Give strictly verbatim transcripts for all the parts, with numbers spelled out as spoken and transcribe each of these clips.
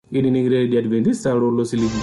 Ini Radio Adventista lo siligi.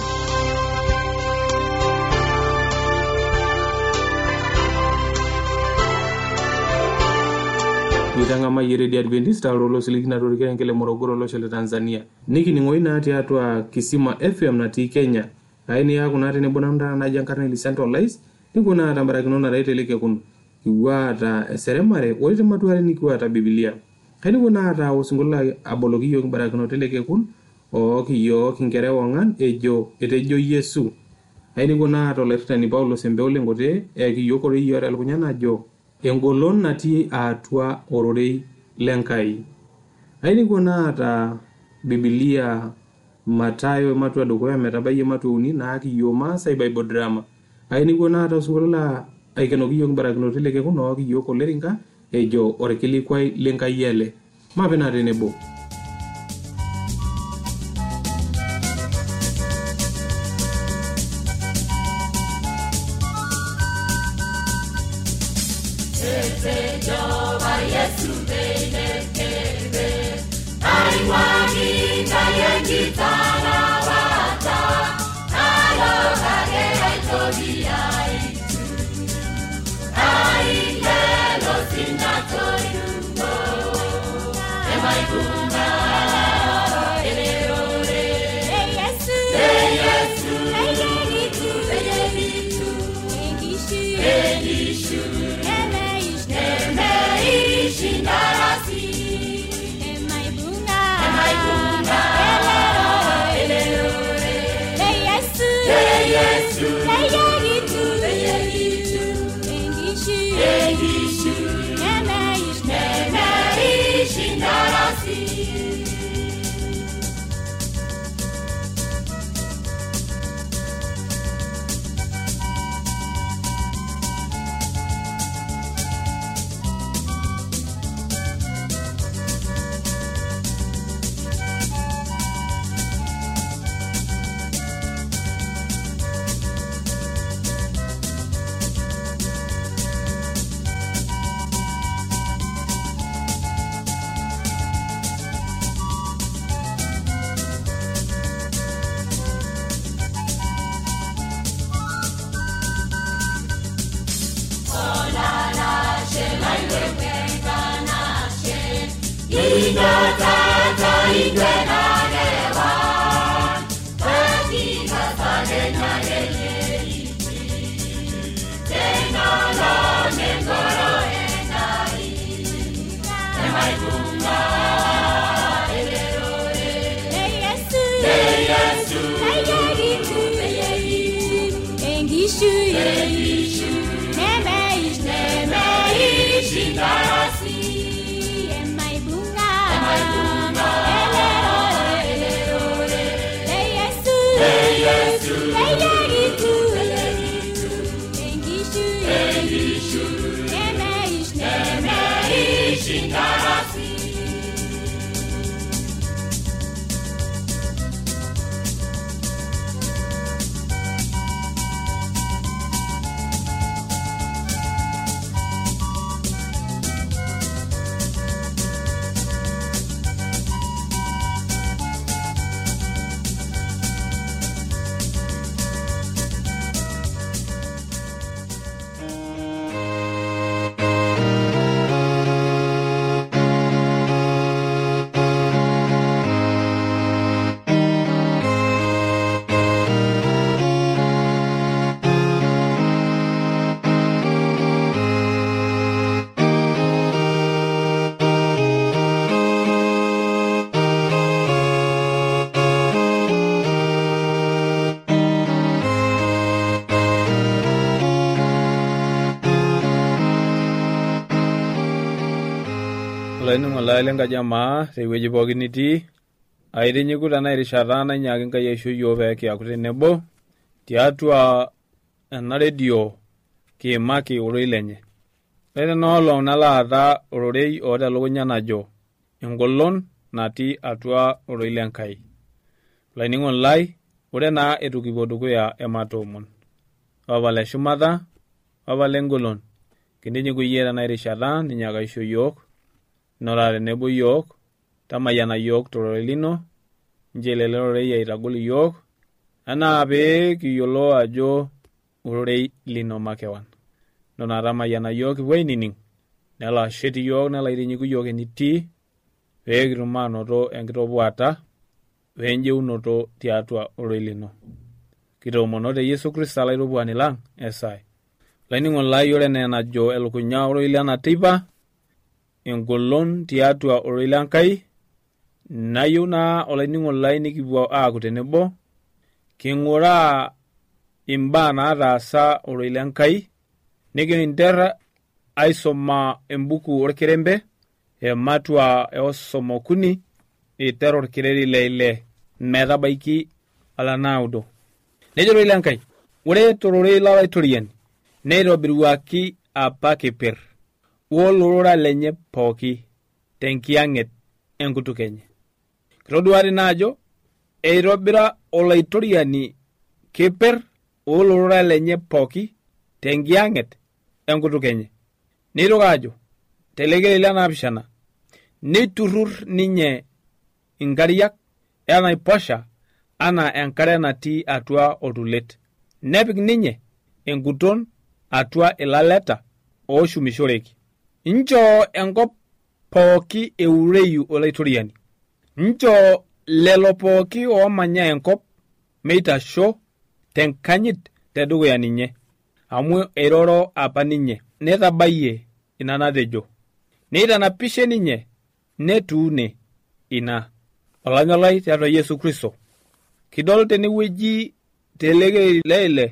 Itanga ma Radio Adventista lo siligi na rurike ngele Morogoro lo shele Tanzania. Niki ni ngoina ati atwa Kisima F M na ti Kenya. Aini ya kuna ati nebona mda na jankarne li centralize. Niko na tambara kinona raite leke kun kiwata seremare wote matuare ni kiwata Biblia. Kaini kuna ata usungula abologi yo barakino teleke kun o kiyo kinkere wangan ejo etejo Yesu. Aini kuna ata lefta ni Paulo sembeole ngote e kiyo kore yo ala kunyana jo engolon nati atwa ororei lenkai. Aini kuna ata Biblia Matayo matwa dogoya metabaye matuni na kiyo Masai Bible drama. Aini kuna ata usungula aikenogi yo barakino teleke kun o kiyo koleringa ejo orekeli kwai lenkai yele. Mapena renebo. Lainu malale nga jamaa teweji poginiti aire nyikuta na irishata na nyake nka yesho yove ke akute nebo tiatua na radio ke maki oroilenye lele no lo na laata ororei oda logonya najo engolon nati atua oroilenkai lainingon lai ore na etukiboduko ya ematomon wabale shumada wabale ngolon kindi kuyera na irishata ninyaka isho yok norare nebo yok tamayana yok torolino njele lorei aitagol iyiok anaa pee kiyiolo ajo ororei lino makewan. Nonata mayiana iyiok ipuo ainining, nelo ashet iyiok, nelo aitinyiku iyiok enitii pee kitum aanoto enkitopuata wenjeunoto tiatua ororei lino. Kitoomono te Yesu Kristo olaitopuani lang esai. Laining'oni lai ore enaa enajo elukunya ororei lena teipa, engolon tiatua ororei lenkai, nayieu naa olainining'oni lai nikipuo aaku tenebo, king'uraa imbaa naataasa ororei lenkai, nikinter aisoma embuku orkerembe, ematua eosom okuni, iter orkereri leile metabaiki olenaudo. Nejo ororei lenkai, ore tororei lolaitoriani neitobiruaki apa kiper wolorora lenye pooki tenkiyang'et enkutuk enye. Kitoduari naa ajo eitobira olaitoriani kiper wolorora lenye pooki tenkiyang'et enkutuk enye. Neitoki ajo telekeri lenaapishana neiturrur ninye inkariak enaiposha anaa enkare natii atua oltulet. Nepik ninye enguton atua ilaleta ooshumishoreki. Inchoo enkop pooki eureyu olaitoriani. Inchoo lelo pooki oomanya enkop meitasho tenkanyit tedukuya ninye, amu eiroro apa ninye, netabayie ina natejo. Neitanapishe ninye, netuune ina. Olanyolai tiatua Yesu Kristo. Kidol tenewueji telekeri leile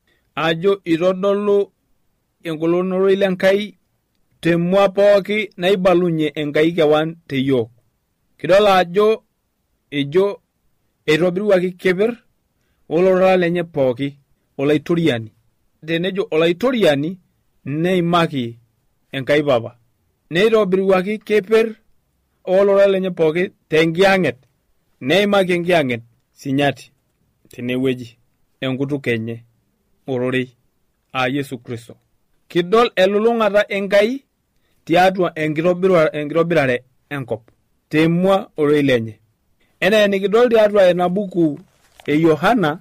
ajo itodolu engolon ororei lenkai temua pooki naibalunye Enkai kewan teyiok. Kidol ajo ejo eitobiruaki kipir olorora lenye pooki olaitoriani. Tenejo olaitoriani neimaki Enkai Papa. Neitobiruaki kipir olorora lenye pooki tenkiyang'et, neimaki enkiyang'et sinyati tenewueji enkutuk enye ororei a Yesu Kristo. Kidol elulung'ata Enkai tiatua enkitobirare enkop temua ororei lenye. Enaa enikidol tiatua ena buku e Yohana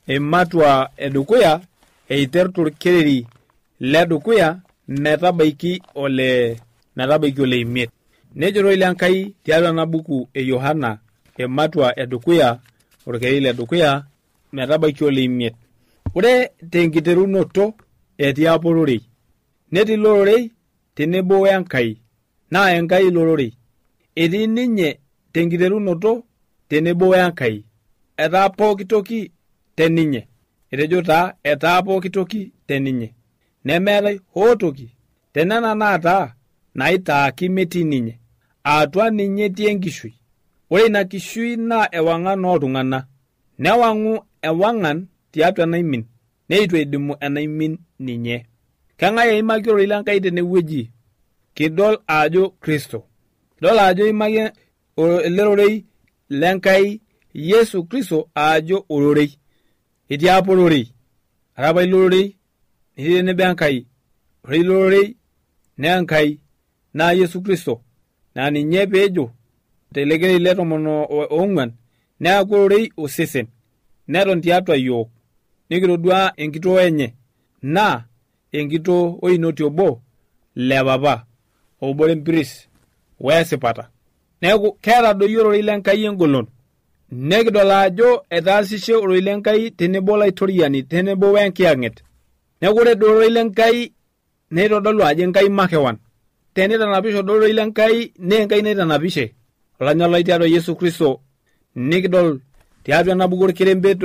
ematua edukuya eiter torkereri ledukuya metabaiki ole metabaiki ole imiet. Nejo ororei lenkai tiatua ena buku e Yohana ematua edukuya orkereri ledukuya metabaiki ole imiet. Ore tenkiterunoto etii apa ororei, netii ilo ororei tenebo wenkai, naa Enkai ilo ororei. Etii ninye tenkiterunoto tenebo wenkai, etaa pooki toki teninye. Etejo taa etaa pooki toki teninye. Nemeetai hoo toki tenena naataa naitaaki metii ninye. Atua ninye etii enkishui. Ore ina kishui naa ewang'an ooltung'ana. Newang'u ewang'an tiatua enaimin, neitu eidimu enaimin ninye. Keng'ae eimaki ororei lenkai tenewueji? Kidol ajo Kristo. Kidol ajo eimaki ele rorei lenkai Yesu Kristo ajo ororei. Etii apa ororei. Arapa ilo ororei netii tenebo Enkai. Ore ilo ororei naa Enkai naa Yesu Kristo. Naa ninye peejo telekeri le tomon oong'uan neaku ororei osesen. Neton tiatua yiok. Nikitodua enkitoo enye naa enkitoo oinoti obo le Papa obore mpiris weesipata. Neeku keeta doi ororei lenkai engolon. Nekidol ajo etaasishe ororei lenkai tenebo olaitoriani tenebo wenkiyang'et. Neeku ore ororei lenkai neitodolu ajo Enkai makewan. Tenitanapisho ororei lenkai naa Enkai naitanapishe. Olanyolai tiatua Yesu Kristo nikidol tiatua ena buku orkerembe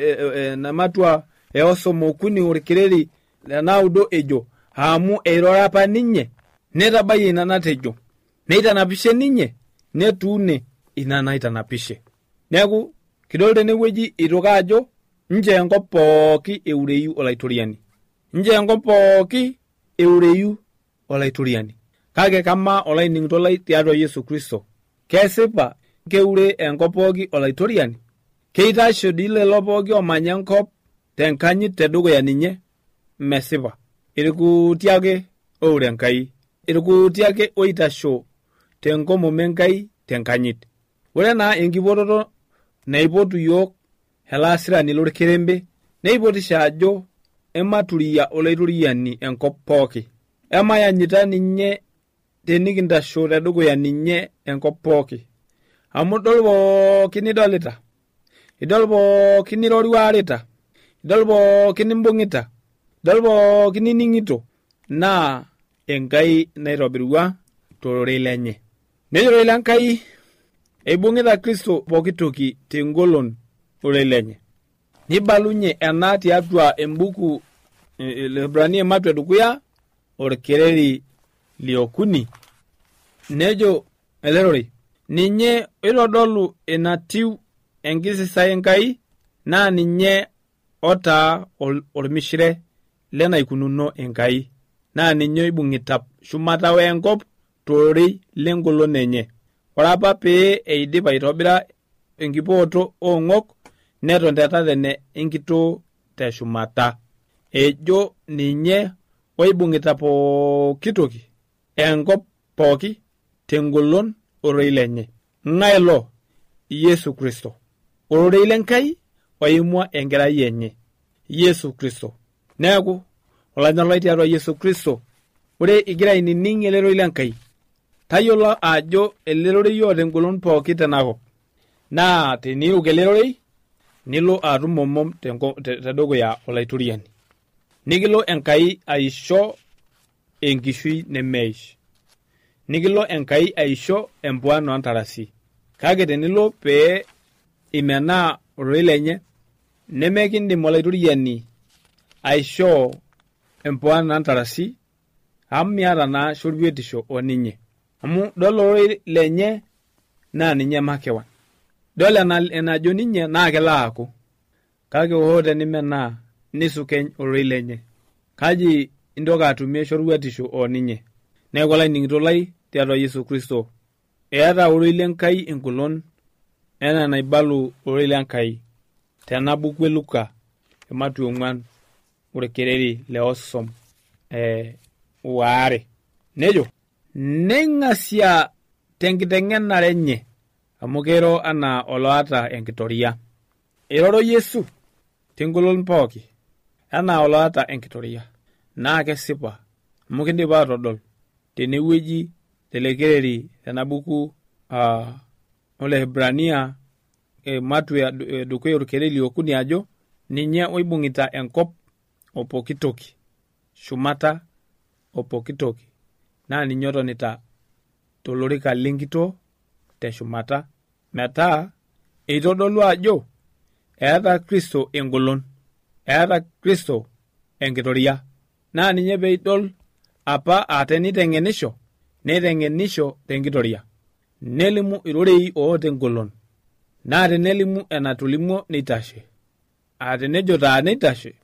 nematua eosom okuni orkereri lenaudo ejo amu eirora apa ninye netabayie ina natejo. Neitanapishe ninye netuune ina naitanapishe. Neeku kidol tenewueji itoki ajo nche enkop pooki eureyu olaitoriani. Nche enkop pooki eureyu olaitoriani. Kake kama olainining'ito lai tiatua Yesu Kristo. Kesipa keure enkop pooki olaitoriani. Keitasho dii lelo pooki omanya enkop tenkanyit tedukuya ninye. Mesipa. Irikuuti ake oure Enkai. Irikuuti ake oitasho tenkomom Enkai tenkanyit. Ore naa enkipototo naipotu yiok ele asirani lorkerembe, neipotisha ajo ematuriya olaituriani enkop pooki. Emayanyita ninye tenikintasho tedukuya ninye enkop pooki. Amu idol pookin idolita, idol pookin iroruarita, idol pookin imbung'ita, idol pookin ining'ito, naa Enkai naitobirua tororei lenye. Nejoroi lenkai eibung'ita Kristo pooki toki tengolon ororei lenye. Nibalunye ena tiatua embuku Lebrania ematua edukuya orkereri liokuni. Nejo elerorei, ninye oitodolu enatiu enkisisai Enkai, naa ninye otaa ormishire lenaikununo Enkai, naa ninye oibung'ita shumata wenkop tororei lengolon enye. Ore apa pee eidip aitobira enkipooto oong'ok, neton tetatene enkitoo teshumata. Ejo ninye oibung'ita pooki toki enkop pooki tengolon ororei lenye. Ng'ae lo? Yesu Kristo, ororei lenkai oimua enkerai enye, Yesu Kristo. Neeku olanyalai tiatua Yesu Kristo, ore igira ainining' ele rorei lenkai, tayiolo ajo ele rorei oota engolon pooki tenakop. Naa teniiruk ele rorei, nilo atum omom tedukuya olaituriani. Nikilo Enkai aisho enkishui nemeish. Nikilo Enkai aisho empuan ontarasi. Kake tenilo pee imenaa ororei lenye, nemekindim olaituriani aisho empuan ontarasi, amu miata naa shorwetisho oninye. Amu dol ororei lenye naa ninye makewan. Dol enajo ninye naa kelo aaku. Kake hoo tenimenaa nisukeny ororei lenye, kaji intoki atumie shorwetisho oninye. Neeku olainining'ito lai tiatua Yesu Kristo, eeta ororei lenkai engolon enaa naibalu ororei lenkai tena buku e Luka ematua ong'uan orkereri leosom eh, waare. Nejo, neing'asia tenkiteng'enare enye, amu keiro anaa oloata enkitoria. Eroro Yesu tengolon pooki anaa oloata enkitoria. Naa kesipa, amu kindipa atodol tenewueji telekereri tena buku uh, ole Hebrania ematua edukuya orkereri liokuni ajo ninye oibung'ita enkop opoki toki, shumata opoki toki, naa ninye otonita tolorika lenkitoo teshumata, metaa eitodolu ajo eeta Kristo engolon, eeta Kristo enkitoria. Naa ninye peidol apa ateniteng'enisho, neiteng'enisho tenkitoria. Nelimu irorei oota engolon, naa tenelimu enatolimuo neitashe. Atenejo taa neitashe,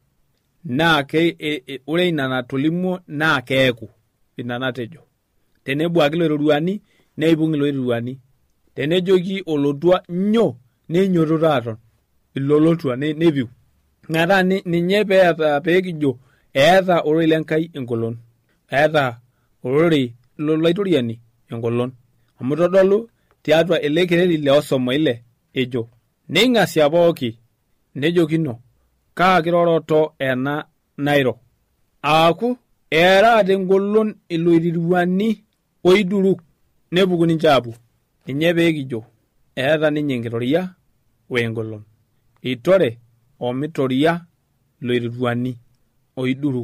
naa ke e, e, ore ina natolimuo naa keeku ina natejo. Tenebuaki loiroruani, neibung' loiroruani. Tenejoki olotua nyoo, neinyoto taaton ilolotua nepiu. Metaa ninye peeta peekijo eeta ororei lenkai engolon, eeta ororei lolaituriani engolon. Amu todolu tiatua ele kereri leosomo ile ejo, neing'asia pooki, nejokino, kaa kiroroto ena nairo. Aaku, eera tengolon iloiroruani oiduruk, nepuku ninche apu. Ninye peekijo, eeta ninye enkitoria wengolon. Itore omitoria loiroruani oiduruk.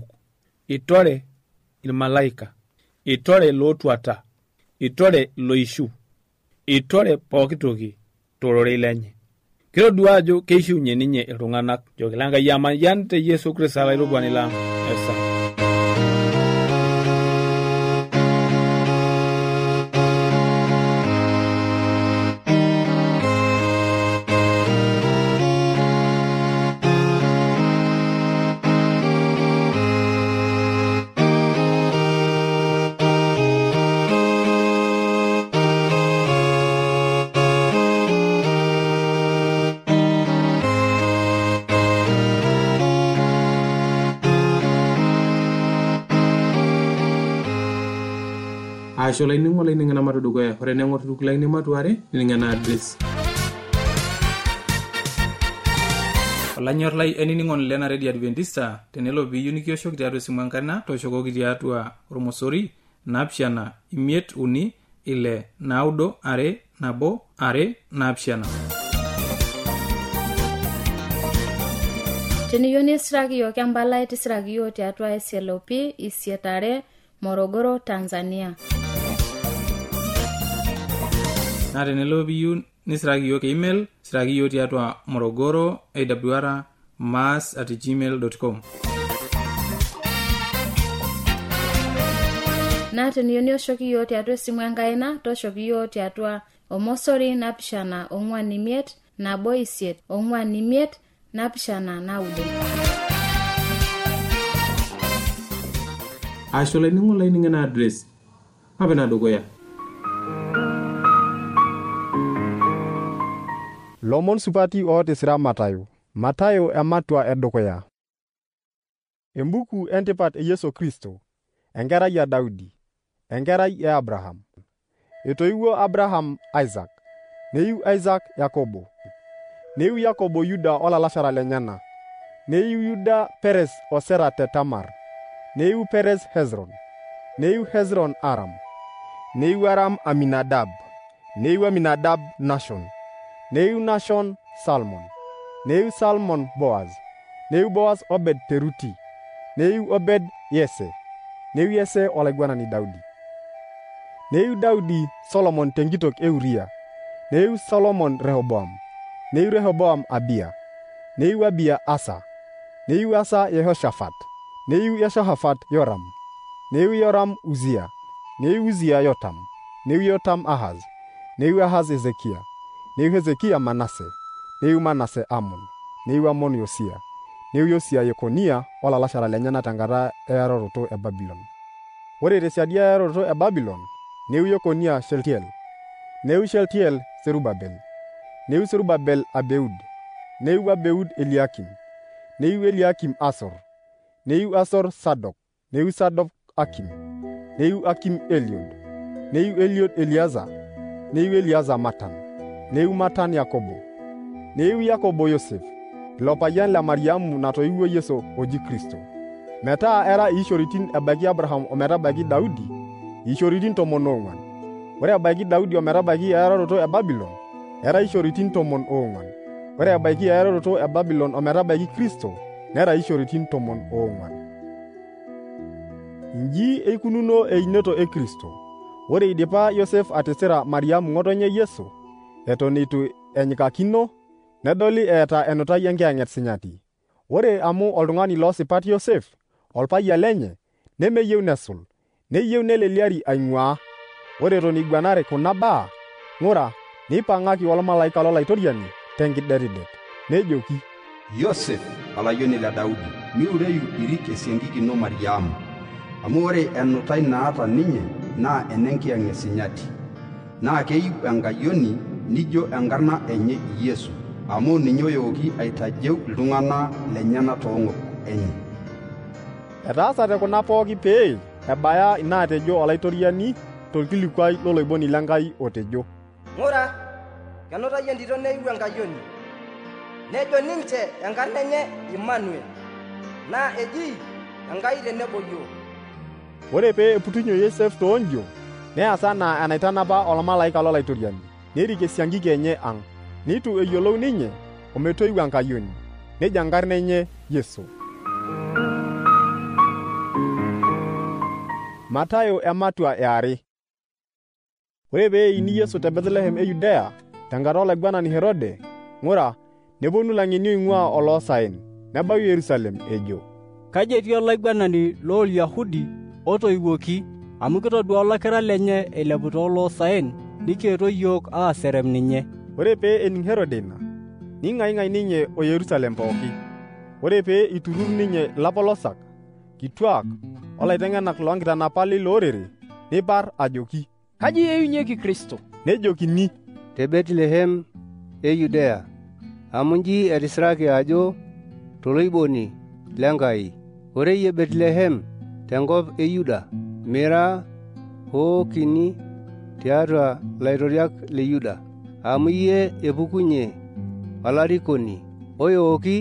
Itore ilmalaika. Itore lootuata. Itore loishu. Itore pooki toki tororei lenye. Kitodua ajo keishiunye ninye iltung'anak. Joki lenkai amayian te Yesu Kristo alairubwani lang' esa. Asho lainingo laininga na matudugoya ore nengor duk laini matuare ninga na address Olanyor lai eniningon lena Radio Adventista tenelo piyu nikioshoki tiatua simu enkarna toshokoki tiatua ormosori napishana imiet uni ile naudo are nabo are napishana. Teniyo nisiraki yo kembala tisiraki yo tiatua S L O P isietare Morogoro, Tanzania. Na tenelo piyu nisiraki yo email siraki yo tiatua morogoro awr mass at gmail dot com. Na teniyo nioshoki yo tiatua simu enkaina toshoki yo tiatua omosori napishana ong'wan imiet nabo isiet ong'wan imiet napishana naudo. Ashola ningo lining na address apena dogoya. Lomon supati o tisira Matayo. Matayo ematua edukuya. Embuku entipat e Yesu Kristo. Enkerai ya Daudi. Enkerai ya Abraham. Etoiwuo Abraham Isaac. Neiu Isaac Yakobo. Neiu Yakobo Yuda olalashara lenyana. Neiu Yuda Perez o Sera te Tamar. Neiu Perez Hezron. Neiu Hezron Aram. Neiu Aram Aminadab. Neiu Aminadab Nashon. Neiu Nashon Salmon. Neiu Salmon Boaz. Neiu Boaz Obed Teruti. Neiu Obed Yese. Neiu Yese olaiguanani Daudi. Neiu Daudi Solomon tengitok Euria. Neiu Solomon Rehoboam. Neiu Rehoboam Abia. Neiu Abia Asa. Neiu Asa Yehoshaphat. Neiu Yehoshaphat Yoram. Neiu Yoram Uzia. Neiu Uzia Yotam. Neiu Yotam Ahaz. Neiu Ahaz Ezekia. Neiu Hezekia Manase. Neiu Manase Amon. Neiu Amon Yosia. Neiu Yosia Yekonia olalashara lenyana tenkata eroroto e Babylon. Ore tesiadi eroroto e Babylon, neiu Yekonia Sheltiel. Neiu Sheltiel Serubabel. Neiu Serubabel Abeud. Neiu Abeud Eliakim. Neiu Eliakim Asor. Neiu Asor Sadok. Neiu Sadok Akim. Neiu Akim Eliod. Neiu Eliod Eliaza. Neiu Eliaza Matan. Neiu Matan Yakobo. Neiu Yakobo Yosef. Lopayan la Mariamu natoiwuo Yesu oji Kristo. Metaa era ishoritin ebaki Abraham ometabaki Daudi, ishoritin tomon ong'wan. Ore ebaki Daudi ometabaki eroroto e Babylon, era ishoritin tomon ong'wan. Ore ebaki eroroto e Babylon ometabaki Kristo, nera ishoritin tomon ong'wan. Inji eikununo einoto e Kristo. Ore idipa Yosef atisira Mariamu ng'otonye Yesu, eton itu enyikakino, nedoli eeta enutai enkiyang'et sinyati. Ore amu oltung'ani loosipat Yosef, olpayian lenye, nemeyieu nesul, neyieu neleliari aing'uaa. Ore eton iguanare kuna baa, ng'ura, neipang'aki olmalaika lolaitoriani tenkidetidet, nejoki, Yosef, olayioni le Daudi, miureyu irik esiankikino Mariamu, amu ore enutai naata ninye naa enenkiyang'et sinyati, naa keyiu enkayioni nijo enkarna enye Yesu, amu ninye oyooki aitajeu iltung'ana lenyana toong'ok enye. Etaasate kuna pooki pee ebaya inaatejo olaitoriani tolkilikuai loloiboni lenkai otejo, Ng'ura, kenutayie entito neiu enkayioni. Nejo ninche enkarna enye Immanuel, naa eji Enkai tenebo yiok. Ore pee eputunyo Yosef toonjo, neasa anaa enaitanapa olmalaika lolaitoriani, nerik esiankiki enye ang'. Nitu eyiolou ninye ometoiwu enkayioni, neja enkarna enye Yesu. Matayo ematua eare. Ore pee eini Yesu te Bethlehem e Yudea, tenkata olaiguanani Herode, ng'ura, neponu lang'eni oing'ua oloosaen, nebau Yerusalem ejo, kaji etii olaiguanani loolyahudi otoiwuoki, amu kitodua olakira lenye eilepu tooloosaen, nikieto yiok aaserem ninye. Ore pee ening Herode ina, ning'aing'ai ninye o Yerusalem pooki. Ore pee iturur ninye ilapolosak, kituak, olaiteng'enak loonkitanapali loorere, nipar ajoki, kaji eyiunyieki Kristo? Nejokini, te Bethlehem e Yudea, amu nji etisiraki ajo toloiboni lenkai. Ore yie Bethlehem tenkop e Yuda, mira hoo kini tiatua laitoriak le Yuda, amu yie epukunye olarikoni oyooki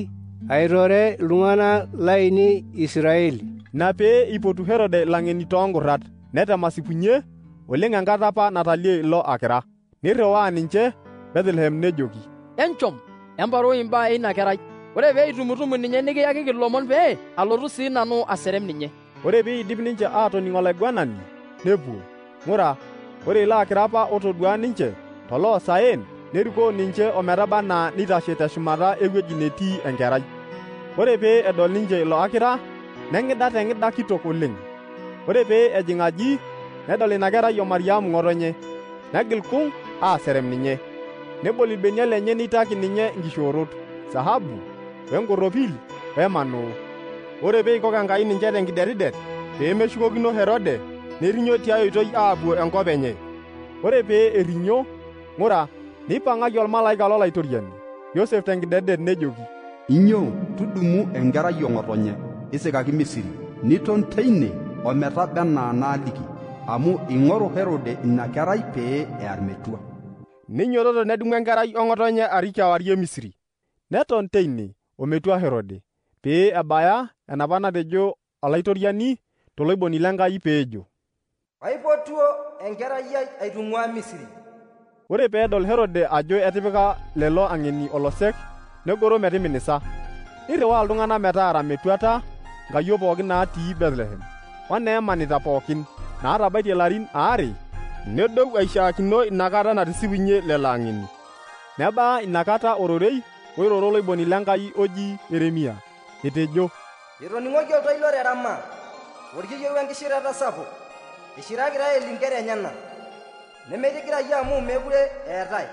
aitore iltung'anak laini Israeli. Na pee ipotu Herode lang'eni toonkurrat netemasipunye oleng enkata apa natalie ilo akira. Nirriwaa ninche Bethlehem nejoki, enchom emparuu imbaa eina kerai. Ore pee itumutumu ninye nikiyakiki ilomon pee alotu sii nanu aserem ninye. Ore pee idip ninche aatoning' olaiguanani nepuo. Ng'ura, ore ilo akira apa otodua ninche toloosaen nerikoo ninche ometaba naa nitashe teshumata ewueji netii enkerai. Ore pee edol ninche ilo akira neng'ida teng'ida kitok oleng. Ore pee ejing aji nedol ina kerai o Mariamu ng'otonye, negil kung aaserem ninye. Nebol ilbenia lenye neitaki ninye nkishoorot, sahabu, wenkorropil, wemanoo. Ore pee eikok Enkai ninche tenkidetidet pee meshukokino Herode, nerinyo tiai oitoi aapuo enkop enye. Ore pee erinyo, ng'ura, neipang'aki olmalaika lolaitoriani Yosef tenkidetidet nejoki, inyoo tudumu enkerai ong'otonye isikaki Misiri, niton teine ometaba enaa naaliki, amu ing'oru Herode ina kerai pee ear metua. Ninyototo nedumu enkerai ong'otonye arik kewarie Misiri, neton teine ometua Herode, pee ebaya enapa natejo olaitoriani toloiboni lenkai peejo, aipotuo enkerai ai aitung'ua Misiri. Ore peedol Herode ajo etipika lelo ang'eni olosek negoro metiminisa, nirriwaa iltung'anak metaara metuata nkayiok pookin naatii Bethlehem, oneemanita pookin naatabaitie ilarin aare, nedou aishaakino inakata natisipunye lelo ang'eni. Nebaa inakata ororei oiroro loiboni lenkai oji Yeremia, etejo, etoning'oki oltoilo te Rama, orkiyieu enkishirata sapuk, ishiraki Raeli inkera enyenak, nemetigirayie amu mekure eetai.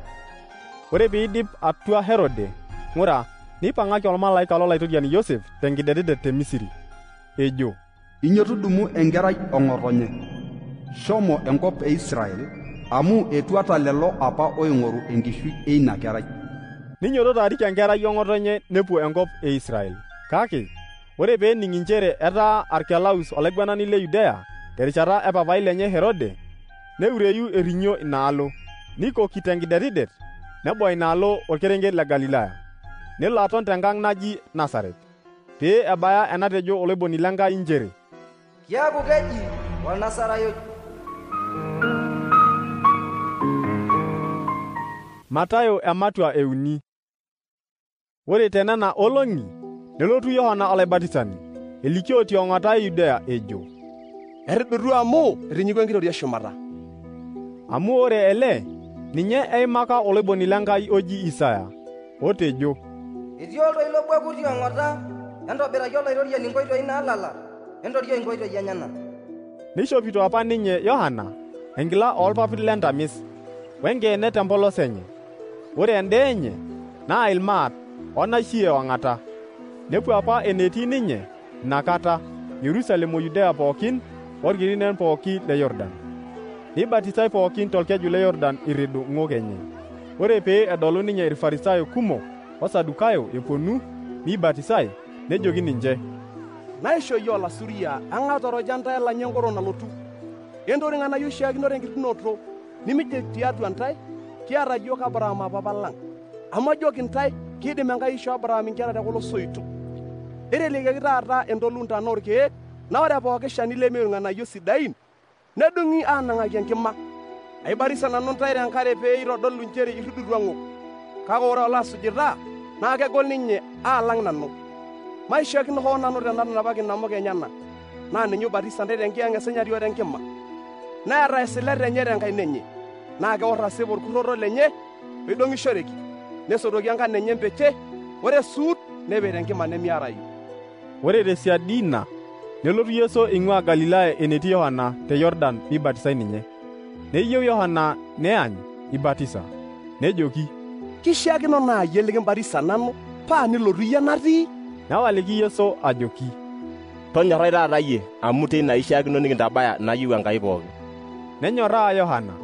Ore piidip atua Herode, ng'ura, neipang'aki olmalaika lolaitoriani Yosef tenkidetidet te Misiri, ejo, inyoo tudumu enkerai ong'otonye, shomo enkop e Israel, amu etuata lelo apa oing'oru enkishui eina kerai. Ninyototo arik enkerai ong'otonye nepuo enkop e Israel. Kake, ore peening' inchere etaa Arkelaus olaiguanani le Yudea terishata epapai lenye Herode, neureyu erinyo inaalo, nikoki tenkidetidet, nebau inaalo orkerenket le Galilaya, nelo aton tenkang' naji Nasaret, pee ebaya enatejo oloiboni lenkai inchere, kiaku keji Olnasarayot. Matayo ematua euni. Ore tenena olong'i nelotu Yohana Olaibatisani elikio tiong'ata e Yudea ejo, erridotu amu etinyiko enkitoria shumata. Amu ore ele ninye eimaka oloiboni lenkai oji Isaya, otejo, etii oltoilo bwaku tiong'ata, entobiraki olaitoriani inkoitoi naalala, entorio inkoitoi enyenak. Neishopito apa ninye Yohana enkila oolpapit lentamis, wenkeene tempolos enye. Ore endaa enye naa ilmaat onaishie ewang'ata. Nepuo apa enetii ninye inakata Yerusalemu o Yudea pookin orkirinen pooki le Yordan. Neibatisai pookin tolkeju le Yordan iridu ng'ok enye. Ore pee edolu ninye Irfarisayo kumok osadukayo epuonu meibatisai, nejoki ninche, naisho yie olasuria ang'a toroja ntae elanya enkoro nalotu. Entori ng'anayio oshiakino tenkitunoto, nimijek tiatua ntae, kiata yiok Abraham apapa lang'. Amu ajoki ntae, kiidim Enkai aishoo Abraham inkera tekulo soito. Etelekiaki taata entoluntana orkeek, naa ore pooki shani lemeyiu irng'anayio sidain, nedung'i aanang'aki enkima. Aibarisa nanu ntae tenkare pee eitodolu nchere irridutua ng'ok. Kake ore oloasujita naa kegol ninye aalang' nanu. Maishaakino hoo nanu tenatanapaki inamuka enyenak, naa ninye ubatisa ntae tenkiyang'a esinyati o tenkima. Neeta esilet enye tenkaina enye, naa keworr asip orkurroto lenye oidong'ishoreki, nesotoki enkan enye mpeche, ore suut nepet enkima nemiarayu. Ore tesiadi ina nelotu Yesu eing'ua Galilaya enetii Yohana te Yordan meibatisai ninye. Neyieu Yohana neany ibatisa, nejoki, kishaakino naa yie likimbatisa nanu paa nilotu yie natii. Newaliki Yesu ajoki, tonyorrai taata yie amu teina ishaakino nikintabaya nayieu Enkai pooki. Nenyoraa Yohana.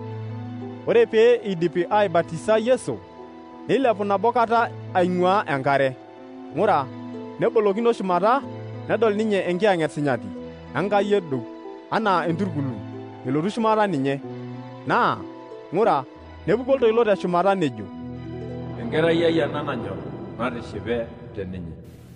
Ore pee idipi aibatisa Yesu, neilepu nabo kata aing'uaa enkare. Ng'ura, nebolokino shumata, nedol ninye enkiyang'et sinyati, Enkai edou, anaa enturkulu, elotu shumata ninye. Naa, ng'ura, nepuku oltoilo teshumata nejo, enkerai ai ena nanyor, matishipe teninye.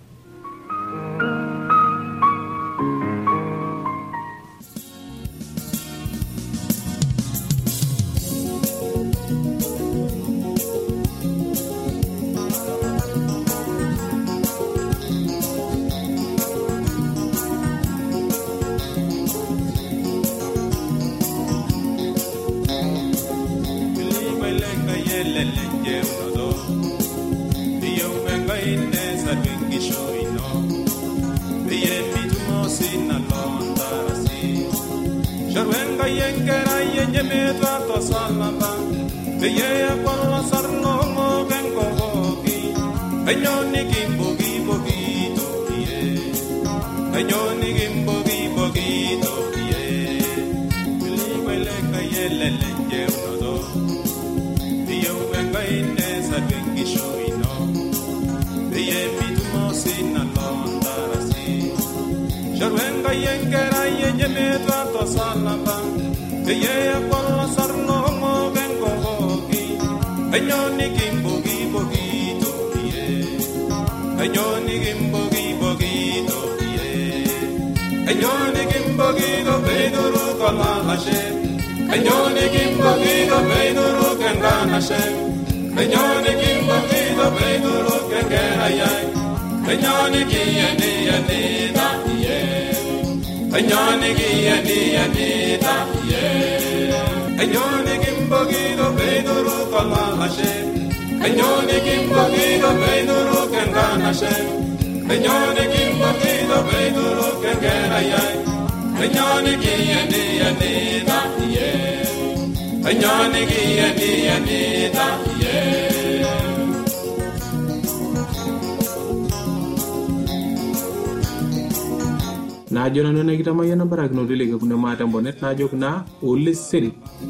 na jona no ne kitama yana barak no dile ke kuna mata bonet na jok na ole seri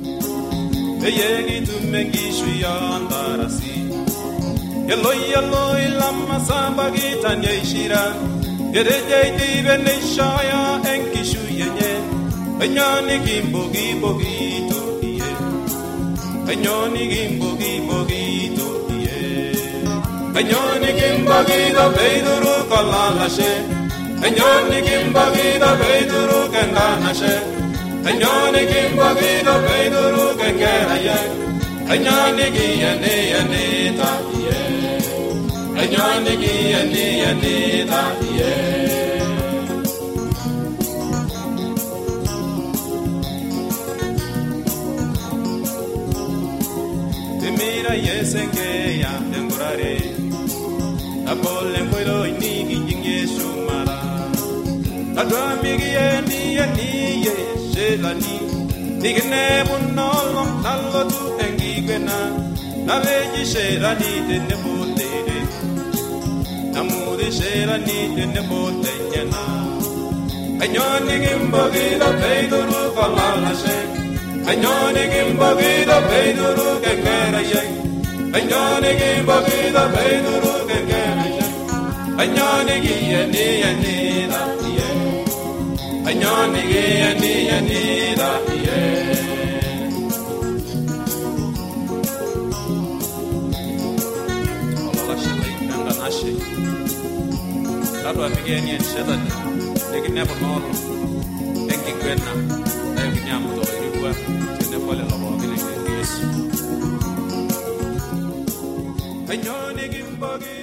eyegi tumengi shuya andarasi yello yello ilamma samba gitanya ishira yereje ibene shaya enkishu yenye anyani gimbogi bogi to iye anyani gimbogi bogi to iye anyani gimbogi da beiduru kalala she anyani gimbogi da beiduru kendana she anyani gimbogi da beiduru kengera ye anyani giyane yane ta iye anyani giyane yane ta iye timira yesenge ya tengurare apole mwelo inigi jinge shumara adwamigi yeni yeni ye shelani digne bunolo nallo tu engigena naveji shelani tenne botere namudi shelani tenne botenyana anyoni gimbogi da peiduru kalala she anyoni gimbogi da peiduru kengera ye anyoni gimbogi da peiduru kengera ye anyoni giyani yani da ye anyoni giyani yani da ye Allah shalai nanga nashe lado amigeni en shetani lekin never know enki kwenna ayo kinyamu to ilikuwa tende pale la boga ni Yesu anyoni gimbogi